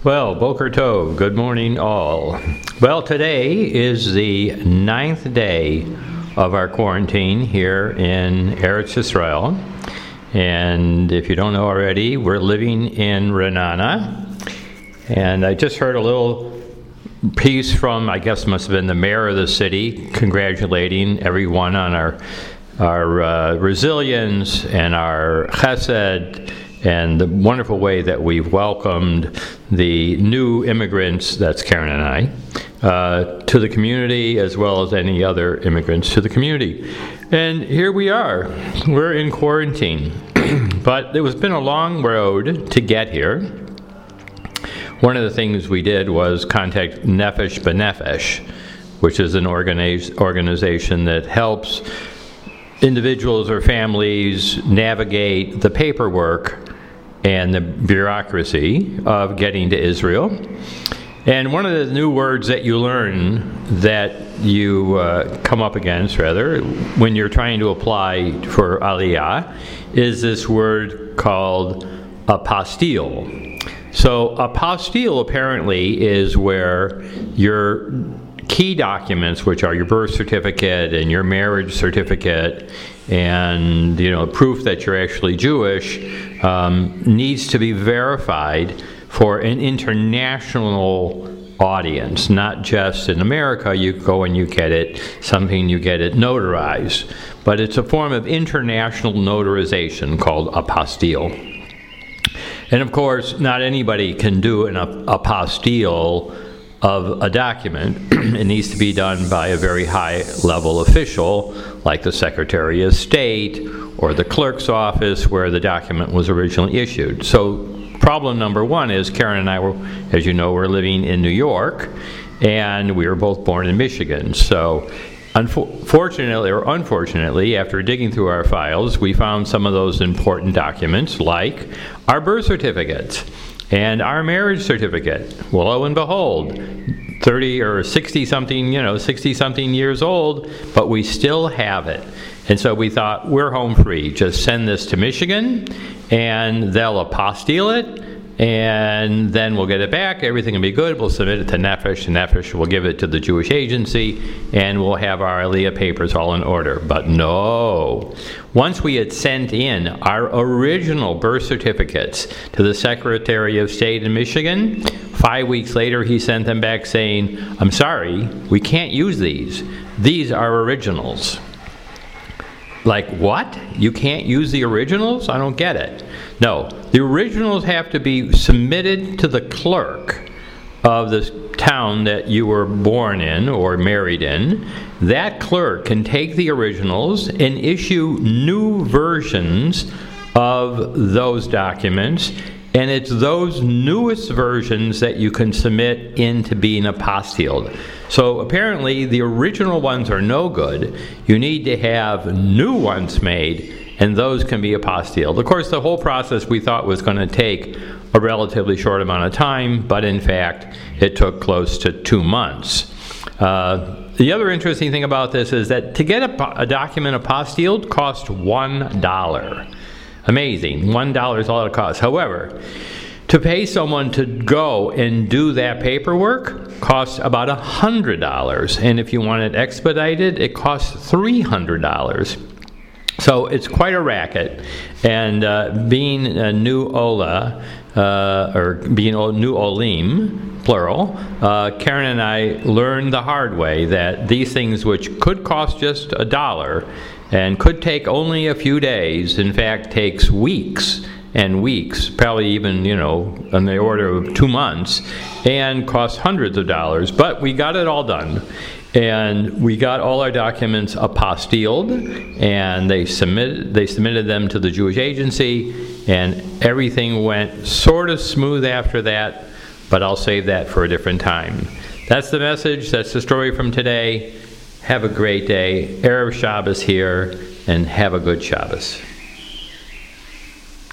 Well, Boker Tov, good morning all. Well, today is the 9th day of our quarantine here in Eretz Yisrael. And if you don't know already, we're living in Ra'anana. And I just heard a little piece from, I guess must have been the mayor of the city, congratulating everyone on our resilience and our chesed and the wonderful way that we've welcomed the new immigrants, that's Karen and I, to the community, as well as any other immigrants to the community. And here we are. We're in quarantine. But it has been a long road to get here. One of the things we did was contact Nefesh B'Nefesh, which is an organization that helps individuals or families navigate the paperwork and the bureaucracy of getting to Israel. And one of the new words that you learn, that you come up against, rather, when you're trying to apply for Aliyah, is this word called apostille. So apostille apparently is where your key documents, which are your birth certificate and your marriage certificate and proof that you're actually Jewish, needs to be verified for an international audience, not just in America. You go and you get it, you get it notarized, but it's a form of international notarization called apostille. And of course, not anybody can do an apostille of a document. It needs to be done by a very high-level official, like the Secretary of State or the clerk's office where the document was originally issued. So problem number one is Karen and I were, as you know, we're living in New York, and we were both born in Michigan. So fortunately or unfortunately, after digging through our files, we found some of those important documents, like our birth certificates and our marriage certificate. Well, lo and behold, 30 or 60-something, 60-something years old, but we still have it. And so we thought, we're home free. Just send this to Michigan, and they'll apostille it, and then we'll get it back. Everything will be good. We'll submit it to Nefesh, and Nefesh will give it to the Jewish agency, and we'll have our Aliyah papers all in order. But no. Once we had sent in our original birth certificates to the Secretary of State in Michigan, 5 weeks later he sent them back saying, I'm sorry, we can't use these. These are originals. Like, what? You can't use the originals? I don't get it. No, the originals have to be submitted to the clerk of the town that you were born in or married in. That clerk can take the originals and issue new versions of those documents, and it's those newest versions that you can submit into being apostilled. So apparently the original ones are no good. You need to have new ones made, and those can be apostilled. Of course, the whole process we thought was going to take a relatively short amount of time, but in fact it took close to 2 months. The other interesting thing about this is that to get a document apostilled cost $1. Amazing. $1 is all it costs. However, to pay someone to go and do that paperwork costs about $100. And if you want it expedited, it costs $300. So it's quite a racket. And being a new Ola, or being new Olim, plural, Karen and I learned the hard way that these things, which could cost just $1 and could take only a few days, in fact takes weeks and weeks, probably even, on the order of 2 months, and costs hundreds of dollars. But we got it all done. And we got all our documents apostilled, and they submitted them to the Jewish agency, and everything went sort of smooth after that, but I'll save that for a different time. That's the message. That's the story from today. Have a great day. Erev Shabbos here, and have a good Shabbos.